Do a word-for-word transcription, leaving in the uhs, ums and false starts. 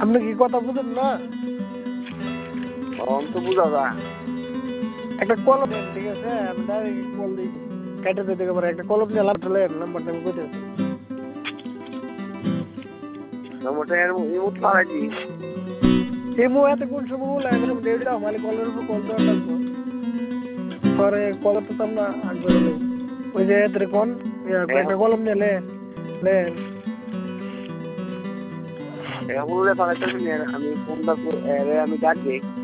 আপনি কি কথা বুঝেন না? তখন তো বুঝা যায়। একটা কলম দেন, ঠিক আছে? আমি ডাইরেক্ট কল দিই, কেটে দিতে পারে। একটা কলম দিয়ে লাভ নাম্বারটা আমি কইতেছি। নম্বরটা এর ইমোট পাড়াই দি। এই মো এত কোন সময় বলে আমি ডেট দাও মানে কলের উপর কল দেওয়া লাগবে। পরে কল তো না একবার হলো ওই যে এত কোন একটা কলম নিলে নেন। এখন পাড়াইতেছি আমি ফোনটা আমি ডাক দিই।